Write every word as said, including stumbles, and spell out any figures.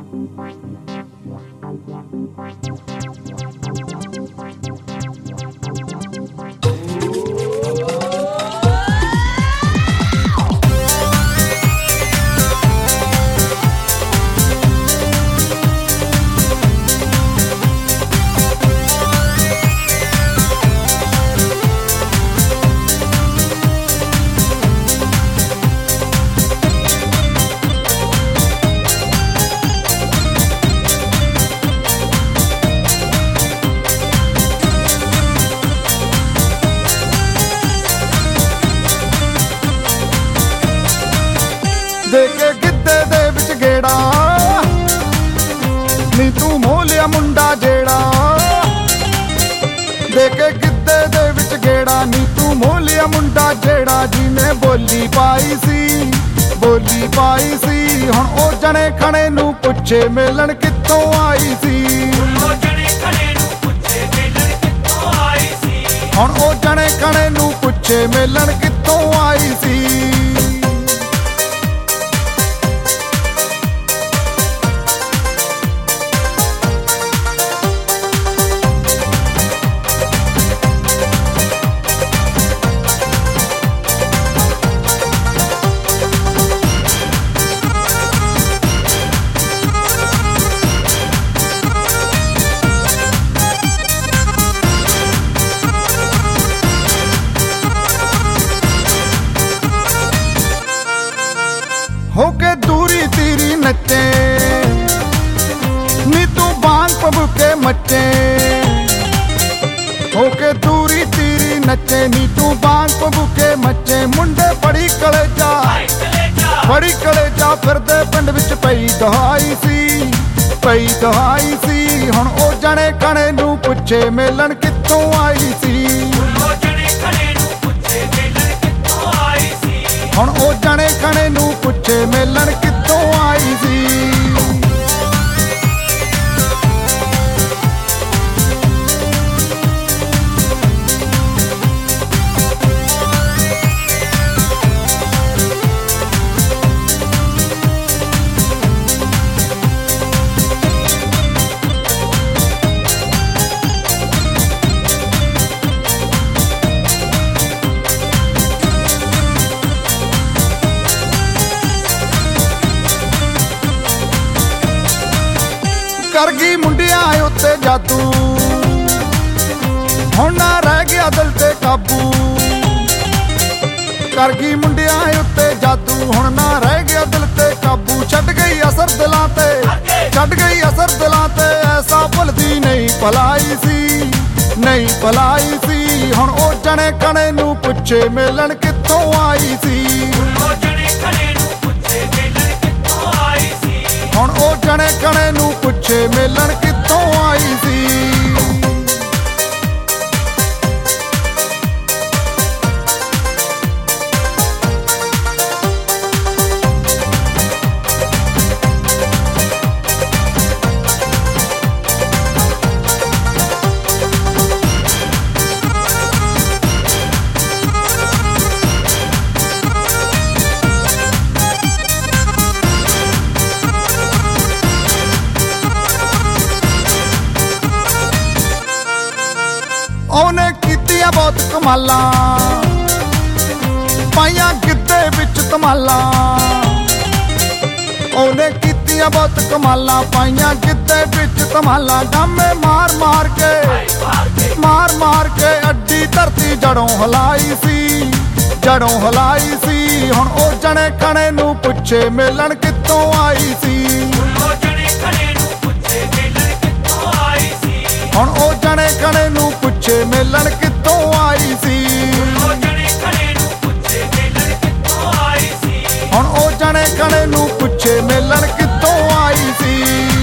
ਦੇ ਕੇ ਗਿੱਧੇ ਦੇ ਵਿੱਚ ਗੇੜਾ ਨੀ ਤੂੰ ਮੋਲਿਆ ਮੁੰਡਾ ਜਿਹੜਾ ਦੇ ਕੇ ਗਿੱਧੇ ਦੇ ਵਿੱਚ ਗੇੜਾ ਨੀ ਤੂੰ ਮੋਲਿਆ ਮੁੰਡਾ ਜਿਹੜਾ ਜਿਹਨੇ ਬੋਲੀ ਪਾਈ ਸੀ ਬੋਲੀ ਪਾਈ ਸੀ ਹੁਣ ਉਹ ਜਣੇ ਖਣੇ ਨੂੰ ਪੁੱਛੇ ਮਿਲਣ ਕਿੱਥੋਂ ਆਈ ਸੀ ਹੁਣ ਉਹ ਜਣੇ ਖਣੇ ਨੂੰ ਪੁੱਛੇ ਮਿਲਣ ਕਿੱਥੋਂ ਆਈ ਸੀ ਹੋ ਕੇ ਦੂਰੀ ਤੇਰੀ ਨੱਚੇ ਨੀ ਤੂੰ ਬਾਂਗ ਪਬੂਕੇ ਮੱਚੇ ਹੋ ਕੇ ਦੂਰੀ ਤੇਰੀ ਨੱਚੇ ਨੀ ਤੂੰ ਬਾਂਗ ਪਬੂਕੇ ਮੱਚੇ ਮੁੰਡੇ ਬੜੀ ਕਲੇਜਾ ਬੜੀ ਕਲੇਜਾ ਫਿਰਦੇ ਪਿੰਡ ਵਿੱਚ ਪਈ ਦਹਾਈ ਸੀ ਪਈ ਦਹਾਈ ਸੀ ਹੁਣ ਉਹ ਜਣੇ ਕਣੇ ਨੂੰ ਪੁੱਛੇ ਮਿਲਣ ਕਿੱਥੋਂ ਆਈ ਸੀ ਹੁਣ ਉਹ ਜਣੇ ਖਣੇ ਨੂੰ ਪੁੱਛੇ ਮਿਲਣ ਕਿੱਥੋਂ ਆਈ ਸੀ ਕਰ ਗਈ ਮੁੰਡਿਆਂ ਉੱਤੇ ਜਾਦੂ ਹੁਣ ਨਾ ਰਹਿ ਗਿਆ ਦਿਲ ਤੇ ਕਾਬੂ ਕਰ ਗਈ ਮੁੰਡਿਆਂ ਉੱਤੇ ਜਾਦੂ ਹੁਣ ਨਾ ਰਹਿ ਗਿਆ ਦਿਲ ਤੇ ਕਾਬੂ ਛੱਡ ਗਈ ਅਸਰ ਦਿਲਾਂ ਤੇ ਛੱਡ ਗਈ ਅਸਰ ਦਿਲਾਂ ਤੇ ਐਸਾ ਭੁੱਲਦੀ ਨਹੀਂ ਭਲਾਈ ਸੀ ਨਹੀਂ ਭਲਾਈ ਸੀ ਹੁਣ ਉਹ ਜਣੇ ਕਣੇ ਨੂੰ ਪੁੱਛੇ ਮਿਲਣ ਕਿੱਥੋਂ ਆਈ ਸੀ ਹੁਣ ਉਹ ਜਣੇ ਕਣੇ ਨੂੰ ਪੁੱਛੇ ਮਿਲਣ ਕਿੱਥੋਂ ਆਈ ਸੀ ਉਹਨੇ ਕੀਤੀਆਂ ਬਹੁਤ ਕਮਾਲਾਂ ਪਾਈਆਂ ਗਿੱਧੇ ਵਿੱਚ ਧਮਾਲਾਂ ਉਹਨੇ ਕੀਤੀਆਂ ਬਹੁਤ ਕਮਾਲਾਂ ਪਾਈਆਂ ਗਿੱਧੇ ਵਿੱਚ ਧਮਾਲਾਂ ਡਾਮੇ ਮਾਰ ਮਾਰ ਕੇ ਮਾਰ ਮਾਰ ਕੇ ਅੱਡੀ ਧਰਤੀ ਜੜੋਂ ਹਲਾਈ ਸੀ ਜੜੋਂ ਹਲਾਈ ਸੀ ਹੁਣ ਉਹ ਜਣੇ ਖਣੇ ਨੂੰ ਪੁੱਛੇ ਮਿਲਣ ਕਿੱਥੋਂ ਆਈ ਸੀ ਹੁਣ ਉਹ ਜਣੇ ਖਣੇ ਨੂੰ ਪੁੱਛੇ ਮਿਲਣ ਕਿੱਥੋਂ ਆਈ ਸੀ ਹੁਣ ਉਹ ਜਣੇ ਖਣੇ ਨੂੰ ਪੁੱਛੇ ਮਿਲਣ ਕਿੱਥੋਂ ਆਈ ਸੀ